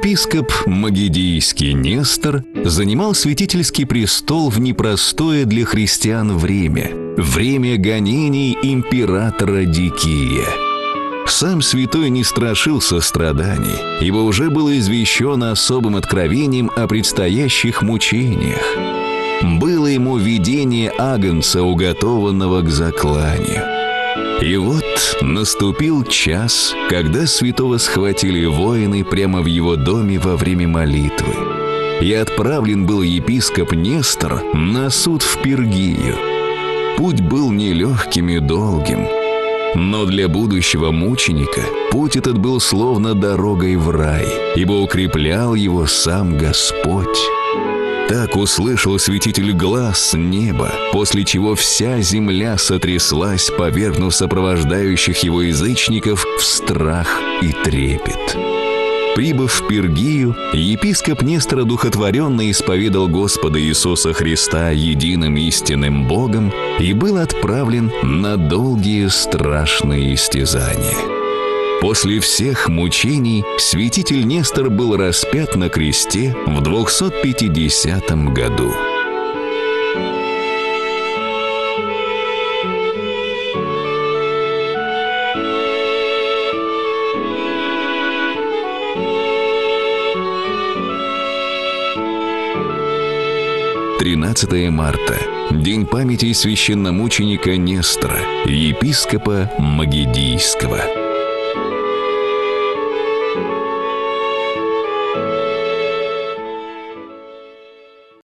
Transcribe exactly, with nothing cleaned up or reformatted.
Епископ Магидийский Нестор занимал святительский престол в непростое для христиан время – время гонений императора Дикия. Сам святой не страшился страданий, ибо уже было извещено особым откровением о предстоящих мучениях. Было ему видение агнца, уготованного к закланию. И вот наступил час, когда святого схватили воины прямо в его доме во время молитвы. И отправлен был епископ Нестор на суд в Пергию. Путь был нелегким и долгим, но для будущего мученика путь этот был словно дорогой в рай, ибо укреплял его сам Господь. Так услышал святитель глас с неба, после чего вся земля сотряслась, повергнув сопровождающих его язычников в страх и трепет. Прибыв в Пергию, епископ Нестор одухотворенно исповедал Господа Иисуса Христа единым истинным Богом и был отправлен на долгие страшные истязания. После всех мучений святитель Нестор был распят на кресте в двухсот пятидесятом году. тринадцатое марта. День памяти священномученика Нестора, епископа Магидийского.